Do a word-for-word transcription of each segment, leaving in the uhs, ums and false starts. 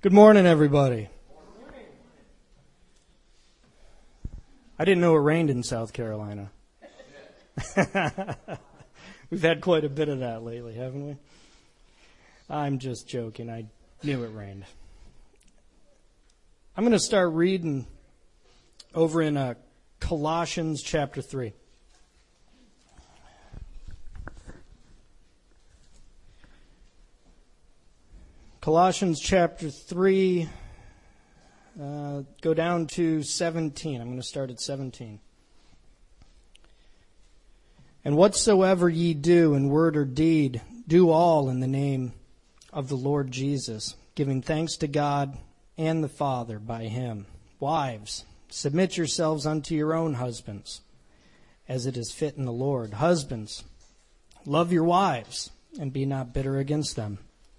Good morning, everybody. I didn't know it rained in South Carolina. We've had quite a bit of that lately, haven't we? I'm just joking. I knew it rained. I'm going to start reading over in uh, Colossians chapter three. Colossians chapter three, uh, go down to seventeen. I'm going to start at seventeen. And whatsoever ye do in word or deed, do all in the name of the Lord Jesus, giving thanks to God and the Father by him. Wives, submit yourselves unto your own husbands, as it is fit in the Lord. Husbands, love your wives, and be not bitter against them.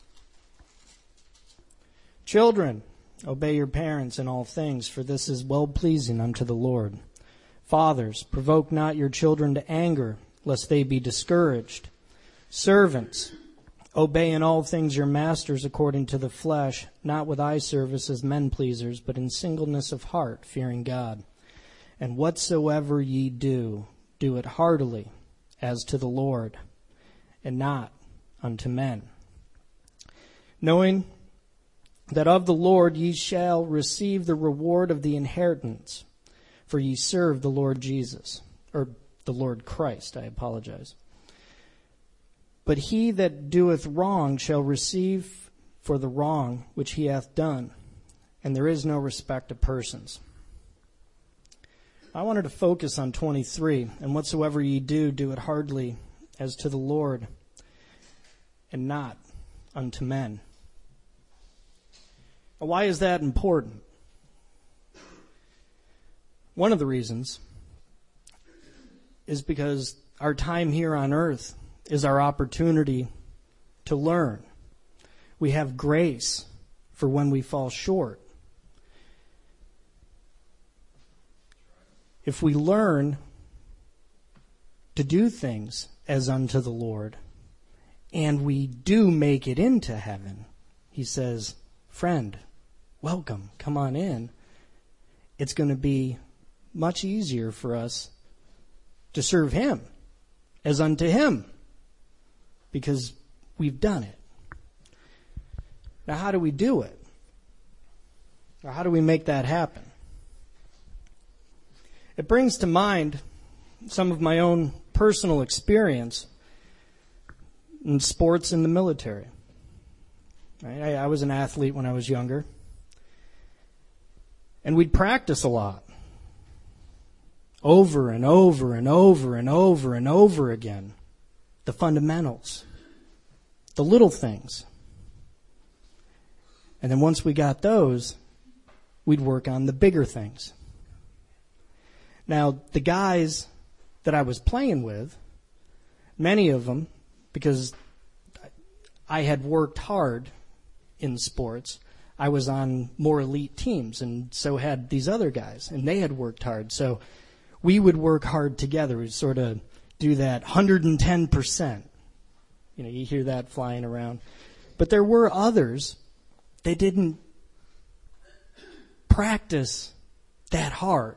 Children, obey your parents in all things, for this is well-pleasing unto the Lord. Fathers, provoke not your children to anger, lest they be discouraged. Servants, obey in all things your masters according to the flesh, not with eye service as men pleasers, but in singleness of heart, fearing God. And whatsoever ye do, do it heartily, as to the Lord, and not unto men, knowing that of the Lord ye shall receive the reward of the inheritance, for ye serve the Lord Jesus, or the Lord Christ, I apologize. But he that doeth wrong shall receive for the wrong which he hath done, and there is no respect of persons. I wanted to focus on twenty-three, and whatsoever ye do, do it heartily as to the Lord, and not unto men. Why is that important? One of the reasons is because our time here on earth is our opportunity to learn. We have grace for when we fall short. If we learn to do things as unto the Lord, and we do make it into heaven, he says, friend, welcome, come on in. It's going to be much easier for us to serve him as unto him because we've done it. Now, how do we do it? Or how do we make that happen? It brings to mind some of my own personal experience in sports and the military. I, I was an athlete when I was younger. And we'd practice a lot. Over and over and over and over and over again. The fundamentals. The little things. And then once we got those, we'd work on the bigger things. Now, the guys that I was playing with, many of them, because I had worked hard in sports, I was on more elite teams, and so had these other guys, and they had worked hard. So we would work hard together. We'd sort of do that one hundred ten percent. You know, you hear that flying around. But there were others that didn't practice that hard.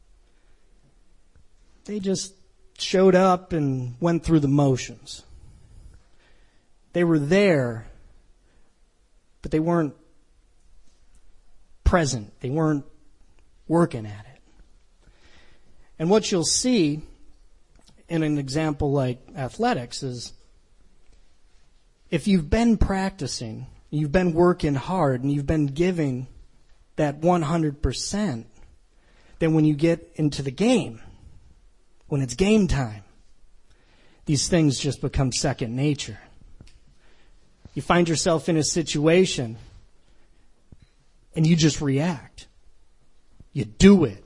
They just showed up and went through the motions. They were there, but they weren't present. They weren't working at it. And what you'll see in an example like athletics is if you've been practicing, you've been working hard, and you've been giving that one hundred percent, then when you get into the game, when it's game time, these things just become second nature. You find yourself in a situation and you just react. You do it.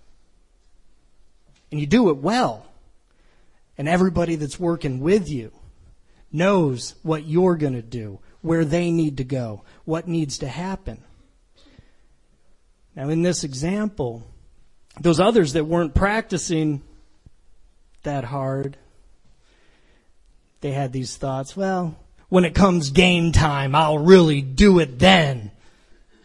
And you do it well. And everybody that's working with you knows what you're going to do, where they need to go, what needs to happen. Now, in this example, those others that weren't practicing that hard, they had these thoughts, well, when it comes game time, I'll really do it then.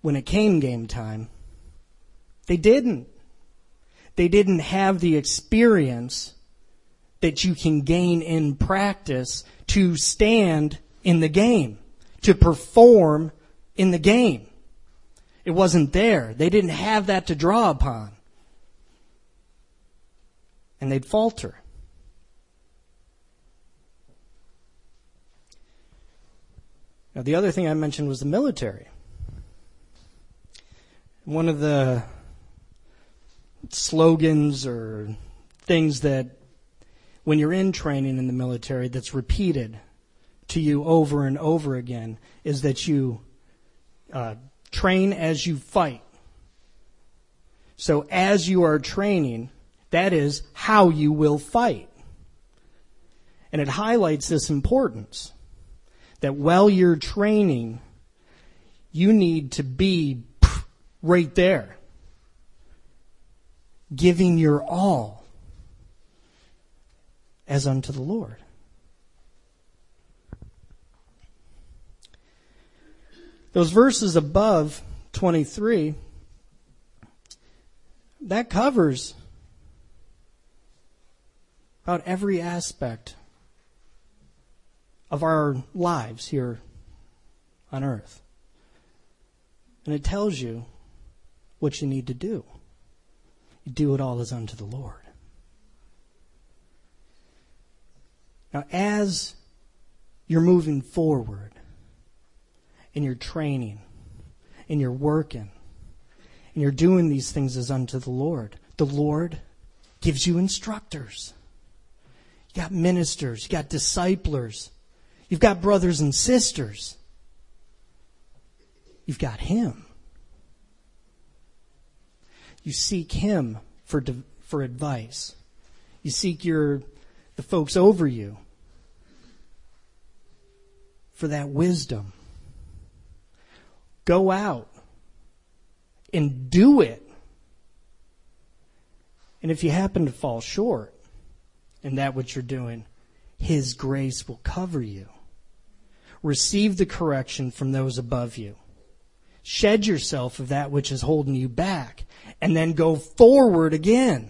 when it came game time, they didn't. They didn't have the experience that you can gain in practice to stand in the game, to perform in the game. It wasn't there. They didn't have that to draw upon. And they'd falter. Now, the other thing I mentioned was the military. One of the slogans or things that when you're in training in the military that's repeated to you over and over again is that you uh, train as you fight. So as you are training, that is how you will fight. And it highlights this importance that while you're training, you need to be right there, giving your all as unto the Lord. Those verses above twenty-three, that covers about every aspect of our lives here on earth. And it tells you what you need to do. You do it all as unto the Lord. Now, as you're moving forward, and you're training, and you're working, and you're doing these things as unto the Lord, the Lord gives you instructors. You got ministers, you got disciplers, you've got brothers and sisters. You've got Him. You seek Him for for advice. You seek your the folks over you for that wisdom. Go out and do it. And if you happen to fall short in that what you're doing, His grace will cover you. Receive the correction from those above you. Shed yourself of that which is holding you back, and then go forward again.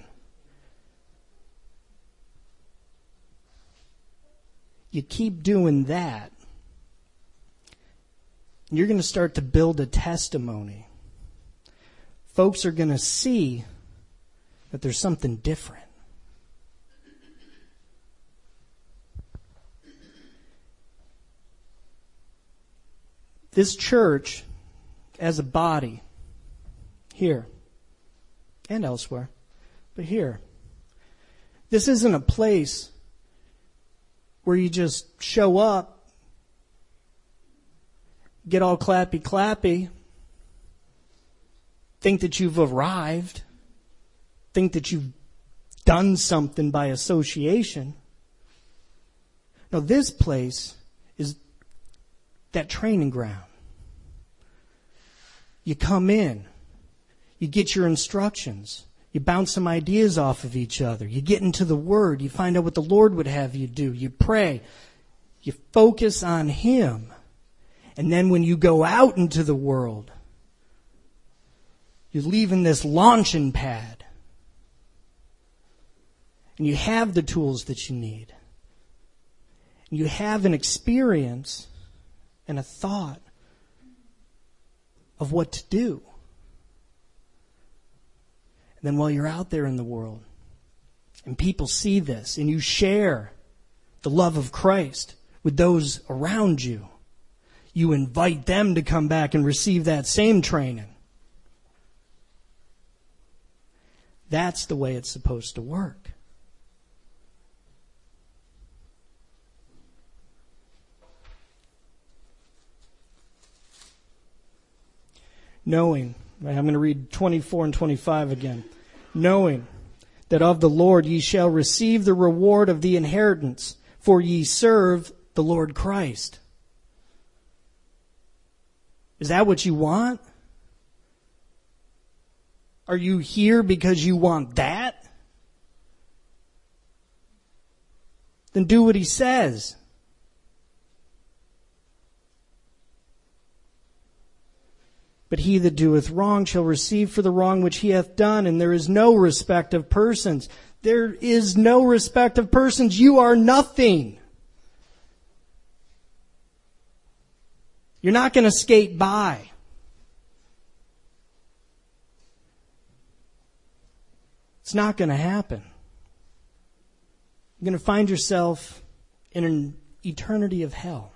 You keep doing that, and you're going to start to build a testimony. Folks are going to see that there's something different. This church, as a body, here and elsewhere, but here, this isn't a place where you just show up, get all clappy clappy, think that you've arrived, think that you've done something by association. No, this place is that training ground. You come in, you get your instructions, you bounce some ideas off of each other, you get into the Word, you find out what the Lord would have you do, you pray, you focus on Him, and then when you go out into the world, you're leaving this launching pad, and you have the tools that you need, and you have an experience and a thought of what to do. And then while you're out there in the world and people see this and you share the love of Christ with those around you, you invite them to come back and receive that same training. That's the way it's supposed to work. Knowing, I'm going to read twenty-four and twenty-five again. Knowing that of the Lord ye shall receive the reward of the inheritance, for ye serve the Lord Christ. Is that what you want? Are you here because you want that? Then do what He says. But he that doeth wrong shall receive for the wrong which he hath done, and there is no respect of persons. There is no respect of persons. You are nothing. You're not going to skate by. It's not going to happen. You're going to find yourself in an eternity of hell.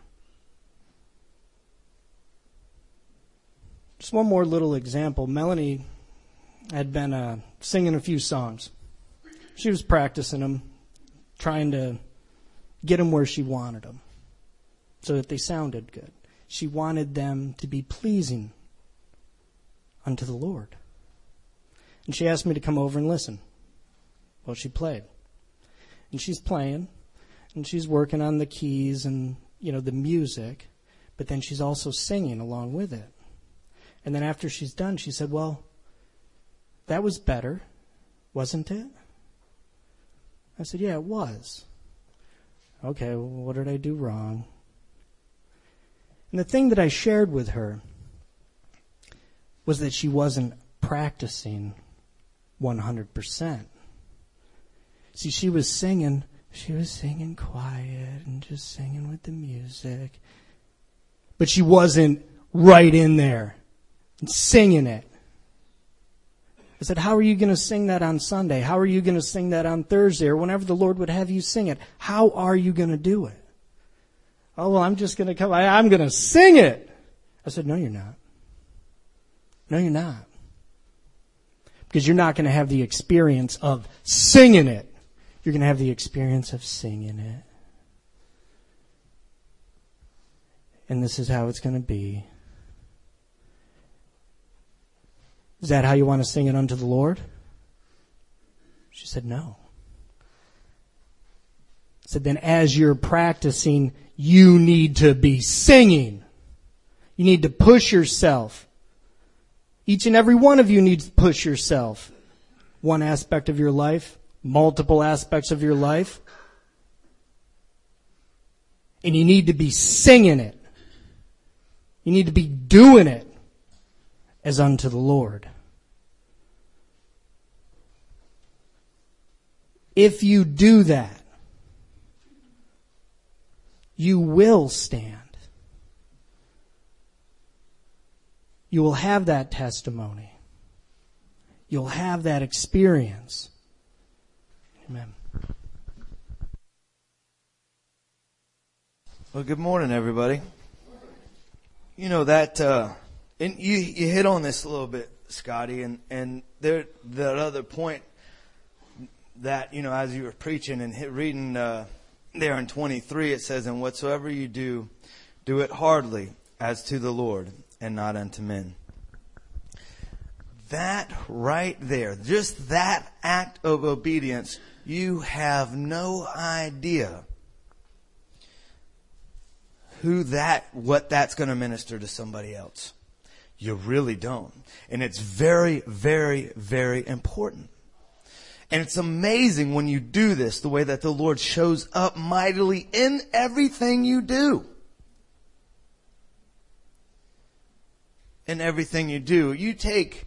Just one more little example. Melanie had been uh, singing a few songs. She was practicing them, trying to get them where she wanted them so that they sounded good. She wanted them to be pleasing unto the Lord. And she asked me to come over and listen while she played. And she's playing, and she's working on the keys and, you know, the music, but then she's also singing along with it. And then after she's done, she said, well, that was better, wasn't it? I said, yeah, it was. Okay, well, what did I do wrong? And the thing that I shared with her was that she wasn't practicing one hundred percent. See, she was singing, she was singing quiet and just singing with the music. But she wasn't right in there and singing it. I said, how are you going to sing that on Sunday? How are you going to sing that on Thursday or whenever the Lord would have you sing it? How are you going to do it? Oh, well, I'm just going to come, I, I'm going to sing it. I said, no, you're not. No, you're not. Because you're not going to have the experience of singing it. You're going to have the experience of singing it. And this is how it's going to be. Is that how you want to sing it unto the Lord? She said, no. I said, then as you're practicing, you need to be singing. You need to push yourself. Each and every one of you needs to push yourself. One aspect of your life, multiple aspects of your life. And you need to be singing it. You need to be doing it as unto the Lord. If you do that, you will stand. You will have that testimony. You'll have that experience. Amen. Well, good morning, everybody. You know that, uh, and you you hit on this a little bit, Scotty, and and there that other point that, you know, as you were preaching and hit, reading uh, there in twenty-three, it says, "And whatsoever you do, do it heartily as to the Lord, and not unto men." That right there, just that act of obedience, you have no idea who that, what that's going to minister to somebody else. You really don't. And it's very, very, very important. And it's amazing when you do this, the way that the Lord shows up mightily in everything you do. In everything you do. You take,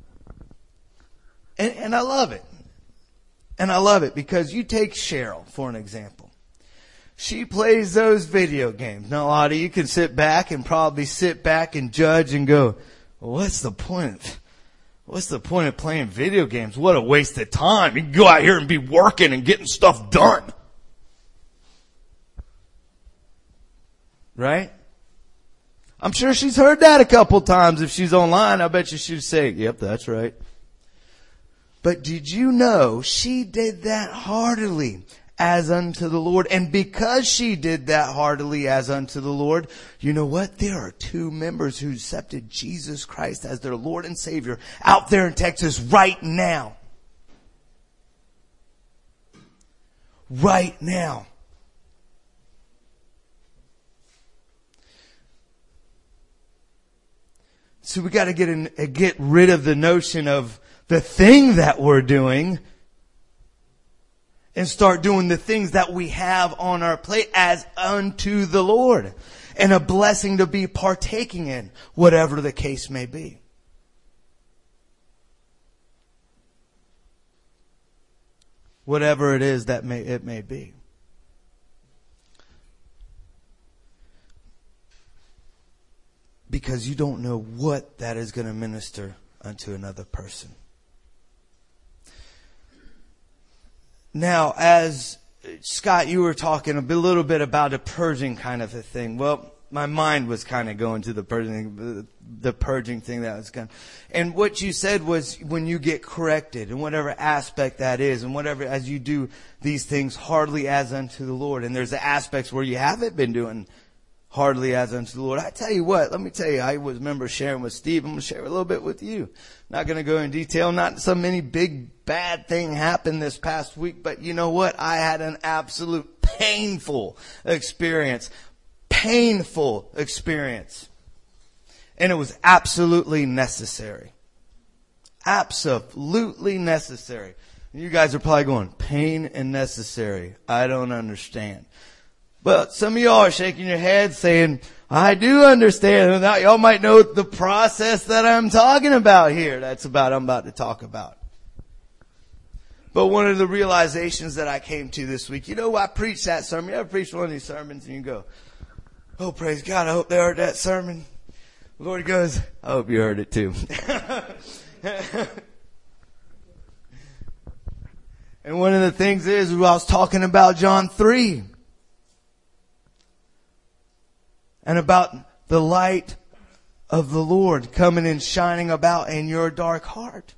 and, and I love it. And I love it because you take Cheryl, for an example. She plays those video games. Now, Audie, you can sit back and probably sit back and judge and go, well, what's the point? What's the point of playing video games? What a waste of time. You can go out here and be working and getting stuff done. Right? I'm sure she's heard that a couple times. If she's online, I bet you she'd say, yep, that's right. But did you know she did that heartily as unto the Lord? And because she did that heartily as unto the Lord, you know what? There are two members who accepted Jesus Christ as their Lord and Savior out there in Texas right now. Right now. So we got to get in, get rid of the notion of the thing that we're doing and start doing the things that we have on our plate as unto the Lord. and a blessing to be partaking in, whatever the case may be. Whatever it is that may, it may be. Because you don't know what that is going to minister unto another person. Now, as Scott, you were talking a bit- little bit about a purging kind of a thing. Well, my mind was kind of going to the purging, the purging thing that was going. And what you said was when you get corrected, in whatever aspect that is, and whatever, as you do these things hardly as unto the Lord. And there's the aspects where you haven't been doing hardly as unto the Lord. I tell you what, let me tell you, I was remember sharing with Steve. I'm going to share a little bit with you. Not going to go in detail. Not some many big bad thing happened this past week, but you know what? I had an absolute painful experience. Painful experience. And it was absolutely necessary. Absolutely necessary. You guys are probably going, pain and necessary. I don't understand. But some of y'all are shaking your head saying, I do understand. Now y'all might know the process that I'm talking about here. That's about I'm about to talk about. But one of the realizations that I came to this week, you know, I preached that sermon. You ever preached one of these sermons and you go, oh, praise God, I hope they heard that sermon. The Lord goes, I hope you heard it too. And one of the things is, I was talking about John three. And about the light of the Lord coming and shining about in your dark heart.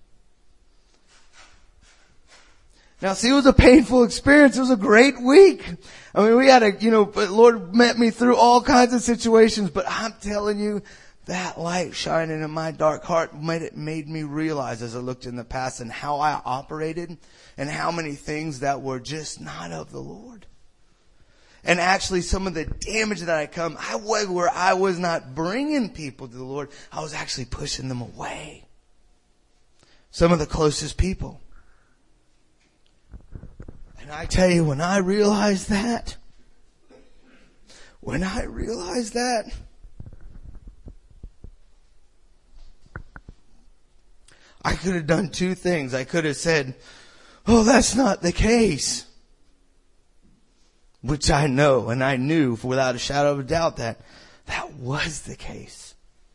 Now, see, it was a painful experience. It was a great week. I mean, we had a, you know, but Lord met me through all kinds of situations. But I'm telling you, that light shining in my dark heart made it made me realize as I looked in the past and how I operated and how many things that were just not of the Lord. And actually, some of the damage that I come, I was where I was not bringing people to the Lord. I was actually pushing them away. Some of the closest people. And I tell you, when I realized that, when I realized that, I could have done two things. I could have said, oh, that's not the case. Which I know, and I knew without a shadow of a doubt that that was the case.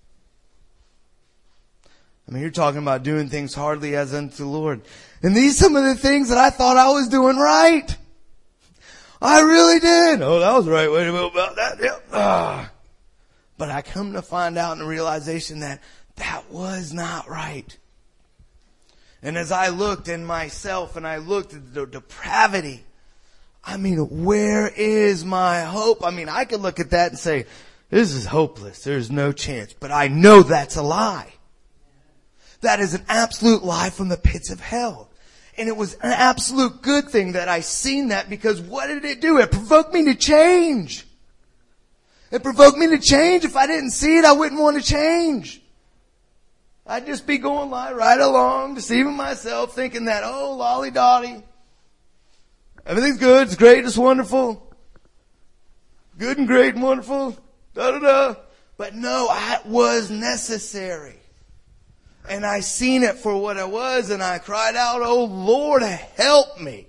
I mean, you're talking about doing things hardly as unto the Lord. And these are some of the things that I thought I was doing right. I really did. Oh, that was the right way to go about that. Yep. Ah. But I come to find out in the realization that that was not right. And as I looked in myself and I looked at the depravity, I mean, where is my hope? I mean, I could look at that and say, this is hopeless. There's no chance. But I know that's a lie. That is an absolute lie from the pits of hell. And it was an absolute good thing that I seen that, because what did it do? It provoked me to change. It provoked me to change. If I didn't see it, I wouldn't want to change. I'd just be going right along, deceiving myself, thinking that, oh, lolly-dotty. Everything's good, it's great, it's wonderful. Good and great and wonderful. Da da da. But no, it was necessary. And I seen it for what it was, and I cried out, oh Lord, help me.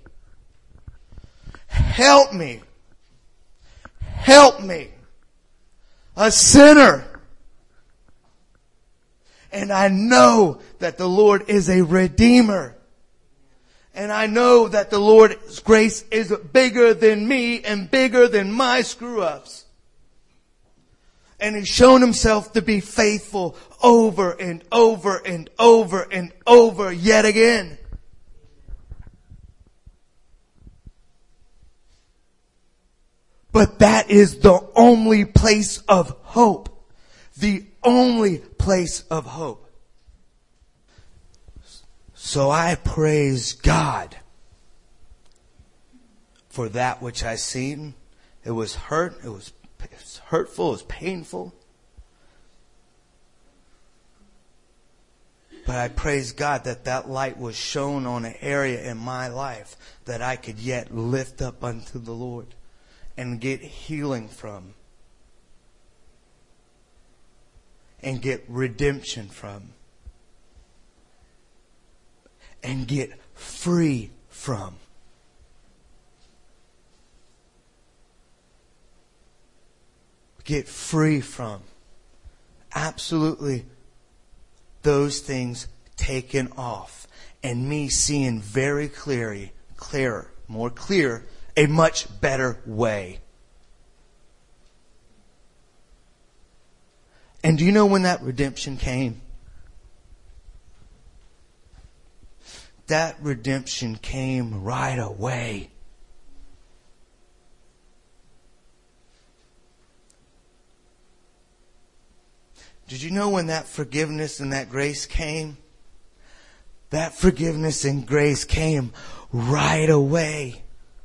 Help me. Help me. A sinner. And I know that the Lord is a redeemer. And I know that the Lord's grace is bigger than me and bigger than my screw-ups. And He's shown Himself to be faithful over and over and over and over yet again. But that is the only place of hope. The only place of hope. So I praise God for that which I seen. It was hurt. It was, it was hurtful. It was painful. But I praise God that that light was shown on an area in my life that I could yet lift up unto the Lord and get healing from. and get redemption from. And get free from. Get free from. Absolutely those things taken off. And me seeing very clearly, clearer, more clear, a much better way. And do you know when that redemption came? That redemption came right away. Did you know when that forgiveness and that grace came? That forgiveness and grace came right away.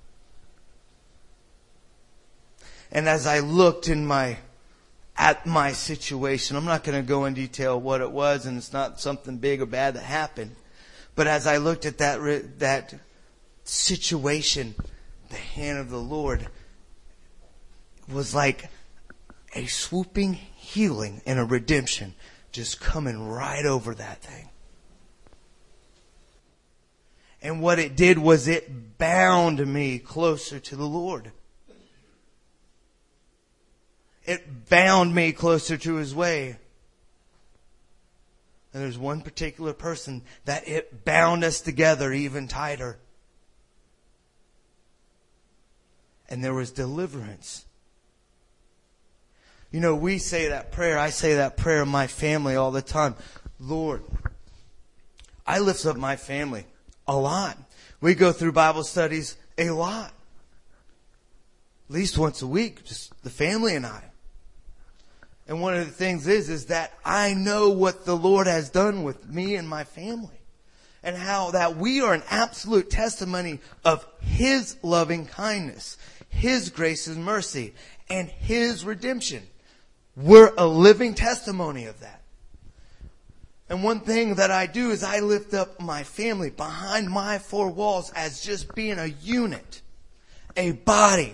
And as I looked in my at my situation, I'm not going to go in detail what it was, and it's not something big or bad that happened. But as I looked at that that situation, the hand of the Lord was like a swooping healing and a redemption just coming right over that thing. And what it did was it bound me closer to the Lord. It bound me closer to His way. And there's one particular person that it bound us together even tighter. And there was deliverance. You know, we say that prayer. I say that prayer in my family all the time. Lord, I lift up my family a lot. We go through Bible studies a lot. At least once a week, just the family and I. And one of the things is, is that I know what the Lord has done with me and my family. And how that we are an absolute testimony of His loving kindness, His grace and mercy, and His redemption. We're a living testimony of that. And one thing that I do is I lift up my family behind my four walls as just being a unit, a body,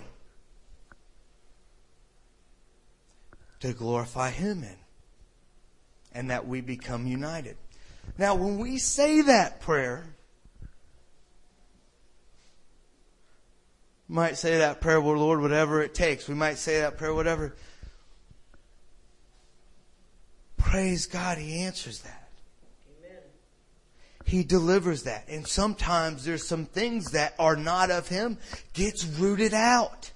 to glorify Him in. And that we become united. Now, when we say that prayer, we might say that prayer, well, Lord, whatever it takes. We might say that prayer, whatever. Praise God, He answers that. Amen. He delivers that. And sometimes there's some things that are not of Him gets rooted out.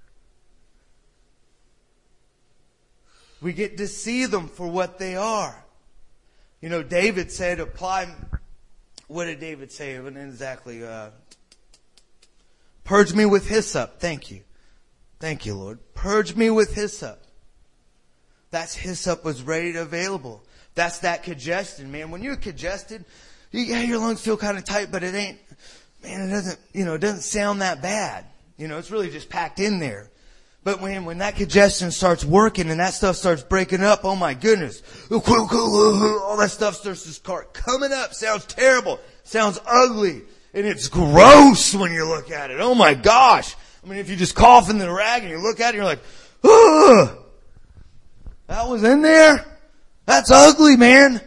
We get to see them for what they are. You know, David said, apply, what did David say? It wasn't exactly, uh, purge me with hyssop. Thank you. Thank you, Lord. Purge me with hyssop. That's hyssop was ready to available. That's that congestion, man. When you're congested, you, yeah, your lungs feel kind of tight, but it ain't, man, it doesn't, you know, it doesn't sound that bad. You know, it's really just packed in there. But when, when that congestion starts working and that stuff starts breaking up, oh my goodness. All that stuff starts to start coming up. Sounds terrible. Sounds ugly. And it's gross when you look at it. Oh my gosh. I mean, if you just cough in the rag and you look at it, you're like, ugh. That was in there? That's ugly, man.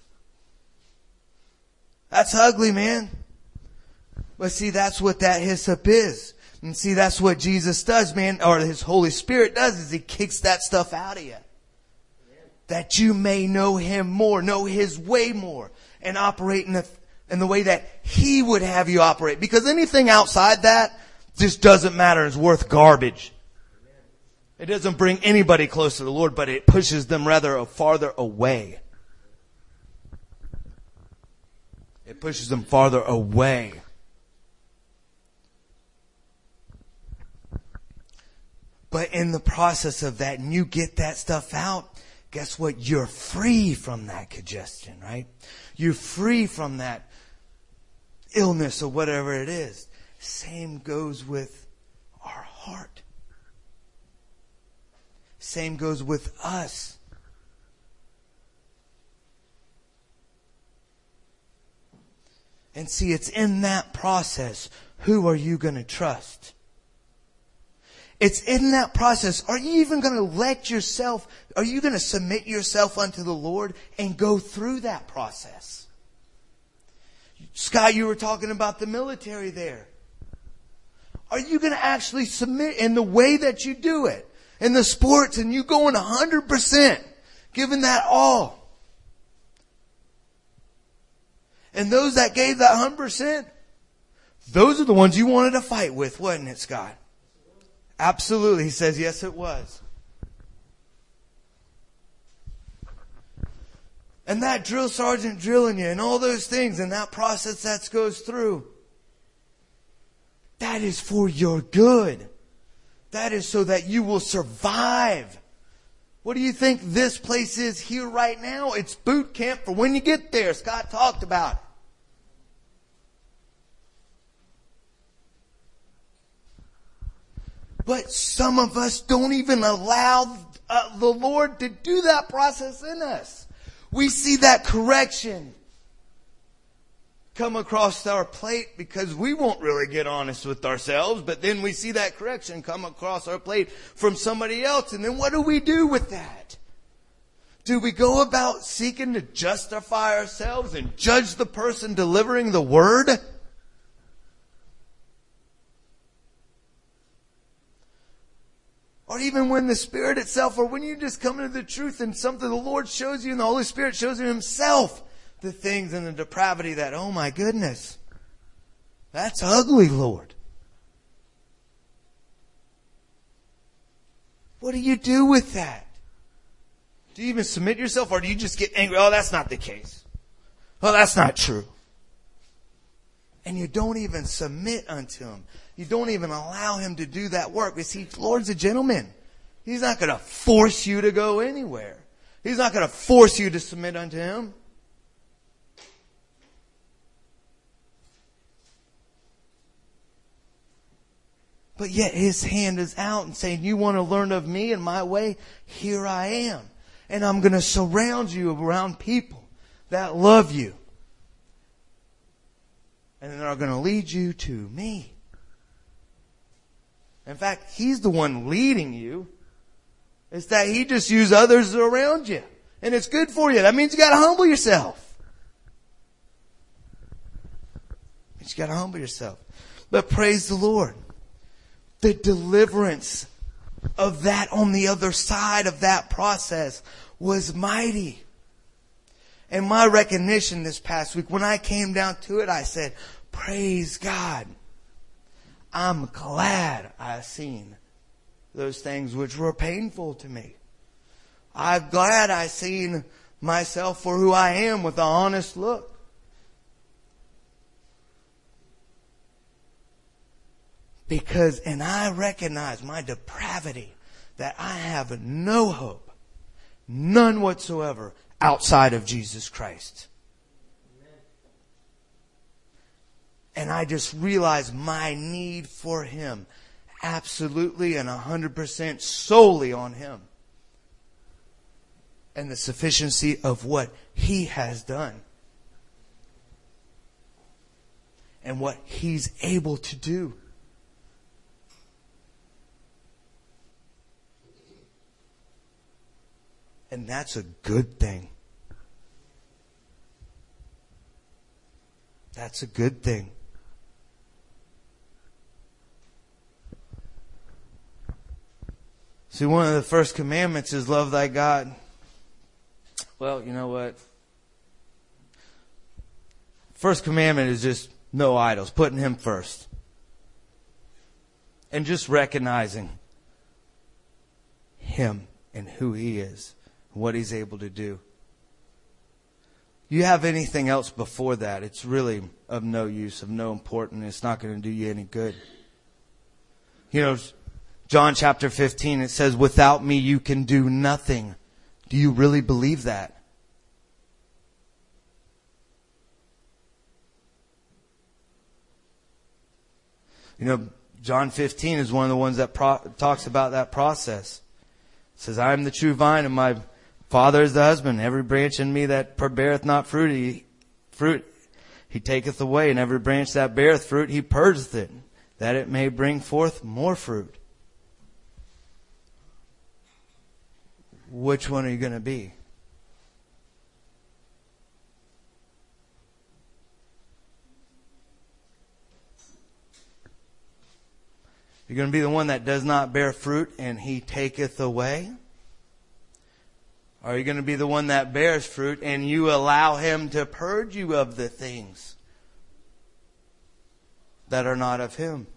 That's ugly, man. But see, that's what that hyssop is. And see, that's what Jesus does, man, or His Holy Spirit does, is He kicks that stuff out of you. Amen. That you may know Him more, know His way more, and operate in the, in the way that He would have you operate. Because anything outside that just doesn't matter. It's worth garbage. Amen. It doesn't bring anybody close to the Lord, but it pushes them rather farther away. It pushes them farther away. But in the process of that, and you get that stuff out, guess what? You're free from that congestion, right? You're free from that illness or whatever it is. Same goes with our heart. Same goes with us. And see, it's in that process, who are you going to trust? It's in that process. Are you even going to let yourself, are you going to submit yourself unto the Lord and go through that process? Scott, you were talking about the military there. Are you going to actually submit in the way that you do it? In the sports, and you going one hundred percent, giving that all. And those that gave that one hundred percent, those are the ones you wanted to fight with, wasn't it, Scott? Absolutely. He says, yes, it was. And that drill sergeant drilling you and all those things and that process that goes through, that is for your good. That is so that you will survive. What do you think this place is here right now? It's boot camp for when you get there. Scott talked about it. But some of us don't even allow uh, the Lord to do that process in us. We see that correction come across our plate because we won't really get honest with ourselves. But then we see that correction come across our plate from somebody else. And then what do we do with that? Do we go about seeking to justify ourselves and judge the person delivering the word? Or even when the Spirit itself, or when you just come into the truth and something the Lord shows you and the Holy Spirit shows you Himself, the things and the depravity that, oh my goodness, that's ugly, Lord. What do you do with that? Do you even submit yourself, or do you just get angry? Oh, that's not the case. Oh, that's not true. And you don't even submit unto Him. You don't even allow Him to do that work. You see, the Lord's a gentleman. He's not going to force you to go anywhere. He's not going to force you to submit unto Him. But yet His hand is out and saying, you want to learn of me and my way? Here I am. And I'm going to surround you around people that love you. And they're going to lead you to me. In fact, He's the one leading you. It's that He just used others around you. And it's good for you. That means you got to humble yourself. It means you got to humble yourself. But praise the Lord. The deliverance of that on the other side of that process was mighty. And my recognition this past week, when I came down to it, I said, praise God. I'm glad I seen those things which were painful to me. I'm glad I seen myself for who I am with an honest look. Because, and I recognize my depravity, that I have no hope, none whatsoever, outside of Jesus Christ. And I just realized my need for Him. Absolutely and one hundred percent solely on Him. And the sufficiency of what He has done. And what He's able to do. And that's a good thing. That's a good thing. See, one of the first commandments is love thy God. Well, you know what? First commandment is just no idols, putting Him first. And just recognizing Him and who He is, what He's able to do. You have anything else before that, it's really of no use, of no importance. It's not going to do you any good. You know, John chapter fifteen, it says, without me you can do nothing. Do you really believe that? You know, John fifteen is one of the ones that pro- talks about that process. It says, I am the true vine and my Father is the husband. Every branch in me that beareth not fruit, he, fruit, he taketh away. And every branch that beareth fruit, he purgeth it, that it may bring forth more fruit. which one are you going to be? You're going to be the one that does not bear fruit and He taketh away? Or are you going to be the one that bears fruit and you allow Him to purge you of the things that are not of Him?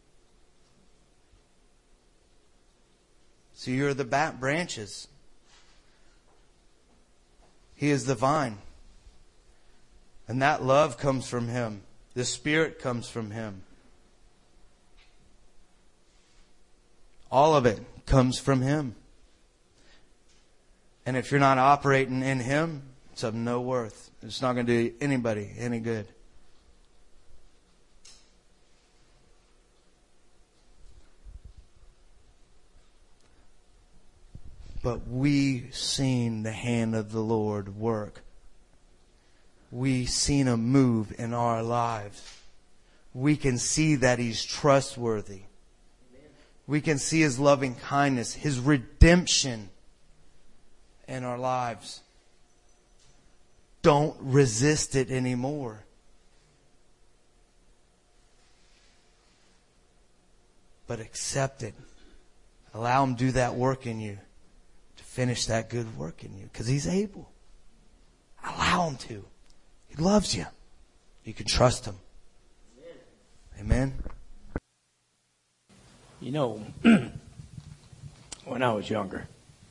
So you're the bat branches. He is the vine. And that love comes from Him. The Spirit comes from Him. All of it comes from Him. And if you're not operating in Him, it's of no worth. It's not going to do anybody any good. But we seen the hand of the Lord work. We seen Him move in our lives. We can see that He's trustworthy. We can see His loving kindness, His redemption in our lives. Don't resist it anymore. But accept it. Allow Him to do that work in you. To finish that good work in you. Because He's able. Allow Him to. He loves you. You can trust Him. Amen. You know, when I was younger,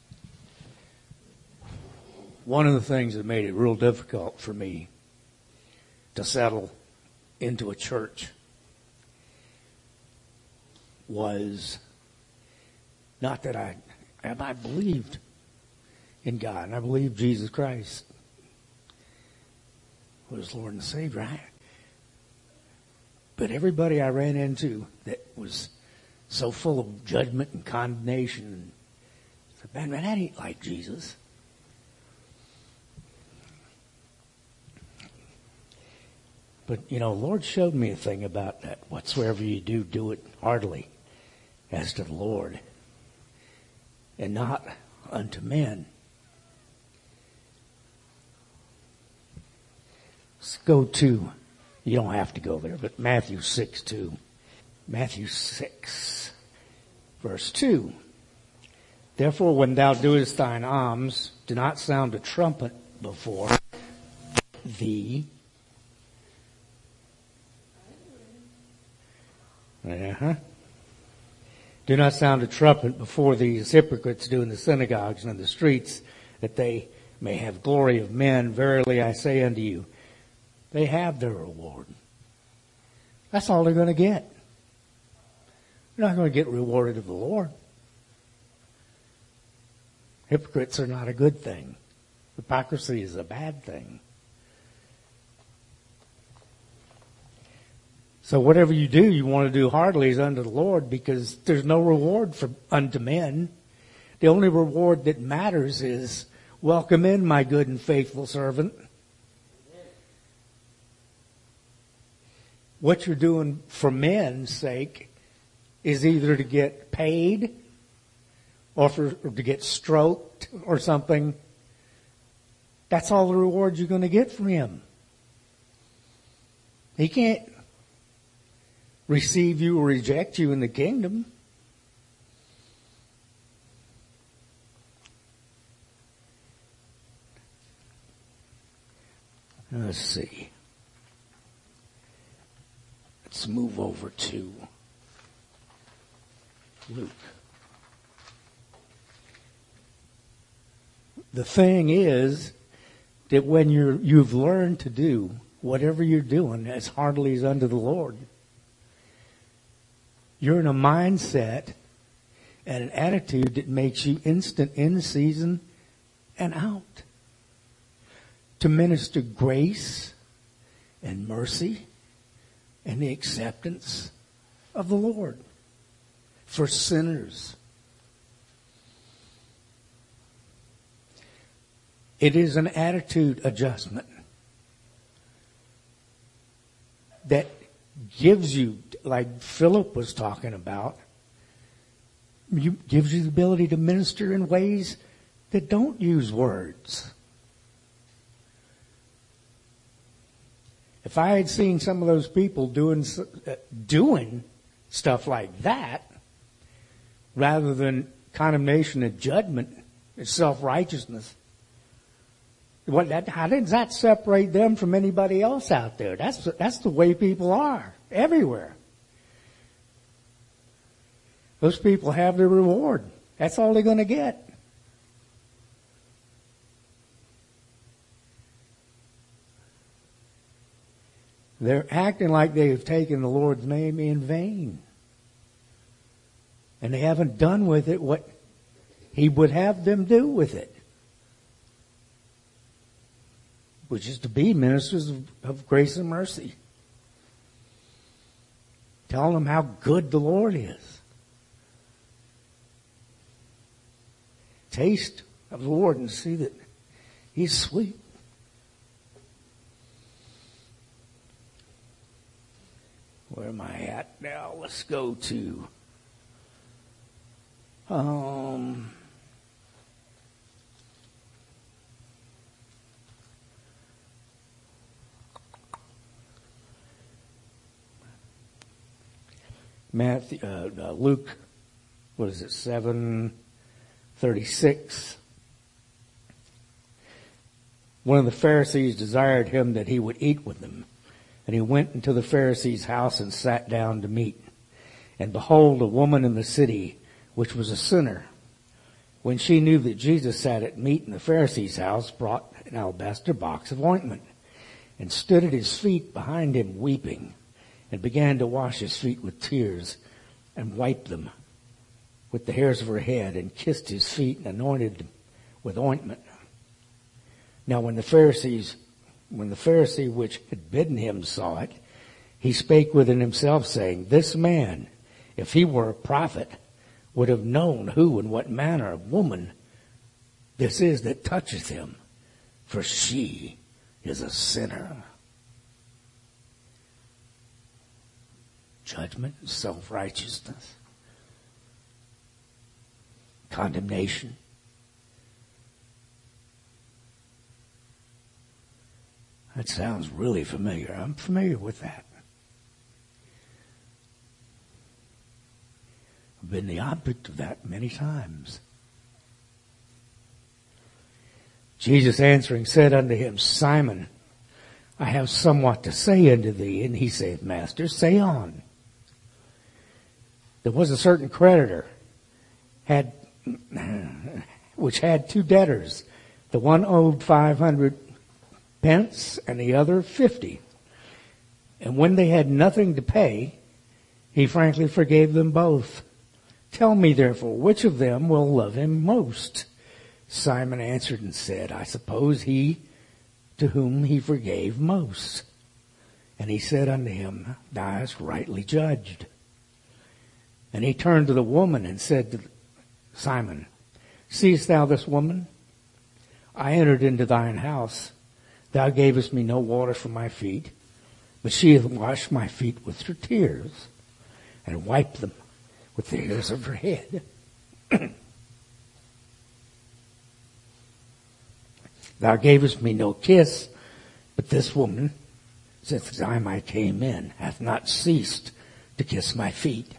one of the things that made it real difficult for me to settle into a church was not that I, I believed in God, and I believed Jesus Christ was Lord and Savior. I, but everybody I ran into that was so full of judgment and condemnation, and said, man, man, that ain't like Jesus. But, you know, the Lord showed me a thing about that. Whatsoever you do, do it heartily as to the Lord, and not unto men. Let's go to, you don't have to go there, but Matthew six two. Matthew six, verse two. Therefore, when thou doest thine alms, do not sound a trumpet before thee. Uh-huh. Do not sound a trumpet before these hypocrites do in the synagogues and in the streets, that they may have glory of men. Verily I say unto you, they have their reward. That's all they're going to get. They're not going to get rewarded of the Lord. Hypocrites are not a good thing. Hypocrisy is a bad thing. So whatever you do, you want to do heartily as unto the Lord, because there's no reward for unto men. The only reward that matters is, welcome in, my good and faithful servant. What you're doing for men's sake is either to get paid or, for, or to get stroked or something. That's all the reward you're going to get from Him. He can't receive you or reject you in the kingdom. Let's see. Let's move over to Luke. The thing is that when you're, you've learned to do whatever you're doing as heartily as unto the Lord, you're in a mindset and an attitude that makes you instant in season and out to minister grace and mercy and the acceptance of the Lord for sinners. It is an attitude adjustment that gives you, like Philip was talking about, you, gives you the ability to minister in ways that don't use words. If I had seen some of those people doing uh, doing stuff like that, rather than condemnation and judgment and self-righteousness, what that, how does that separate them from anybody else out there? That's that's the way people are everywhere. Those people have their reward. That's all they're going to get. They're acting like they've taken the Lord's name in vain. And they haven't done with it what He would have them do with it, which is to be ministers of, of grace and mercy. Telling them how good the Lord is. Taste of the Lord and see that He's sweet. Where am I at now? Let's go to um, Matthew, uh, uh, Luke. What is it? Seven thirty-six. One of the Pharisees desired him that he would eat with them. And he went into the Pharisee's house and sat down to meat. And behold, a woman in the city, which was a sinner, when she knew that Jesus sat at meat in the Pharisee's house, brought an alabaster box of ointment, and stood at his feet behind him weeping, and began to wash his feet with tears, and wiped them with the hairs of her head, and kissed his feet, and anointed them with ointment. Now when the Pharisees When the Pharisee which had bidden him saw it, he spake within himself, saying, This man, if he were a prophet, would have known who and what manner of woman this is that toucheth him, for she is a sinner. Judgment, self-righteousness, condemnation. That sounds really familiar. I'm familiar with that. I've been the object of that many times. Jesus answering said unto him, Simon, I have somewhat to say unto thee. And he saith, Master, say on. There was a certain creditor had, which had two debtors. The one owed five hundred pence and the other fifty. And when they had nothing to pay, he frankly forgave them both. Tell me therefore, which of them will love him most? Simon answered and said, I suppose he to whom he forgave most. And he said unto him, Thou hast rightly judged. And he turned to the woman and said to Simon, Seest thou this woman? I entered into thine house. Thou gavest me no water for my feet, but she hath washed my feet with her tears, and wiped them with the hairs of her head. Thou gavest me no kiss, but this woman, since the time I came in, hath not ceased to kiss my feet.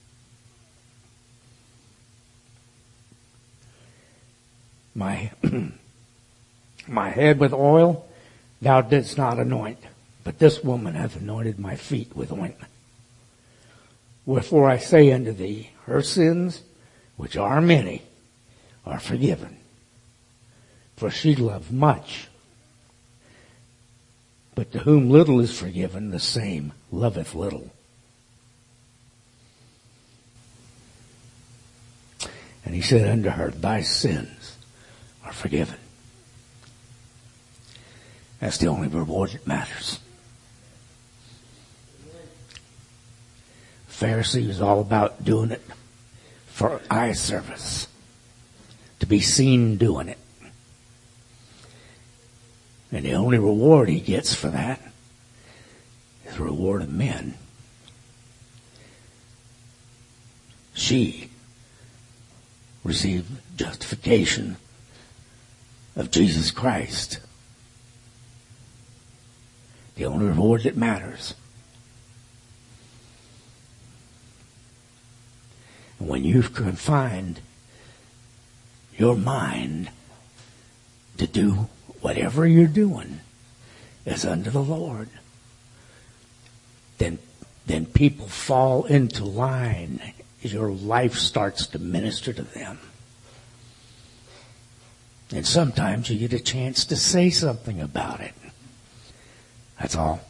My, my head with oil thou didst not anoint, but this woman hath anointed my feet with ointment. Wherefore I say unto thee, her sins, which are many, are forgiven. For she loved much. But to whom little is forgiven, the same loveth little. And he said unto her, Thy sins are forgiven. That's the only reward that matters. Pharisee was all about doing it for eye service, to be seen doing it. And the only reward he gets for that is the reward of men. She received justification of Jesus Christ. The only reward that matters. When you've confined your mind to do whatever you're doing is unto the Lord, then, then people fall into line as your life starts to minister to them. And sometimes you get a chance to say something about it. That's all.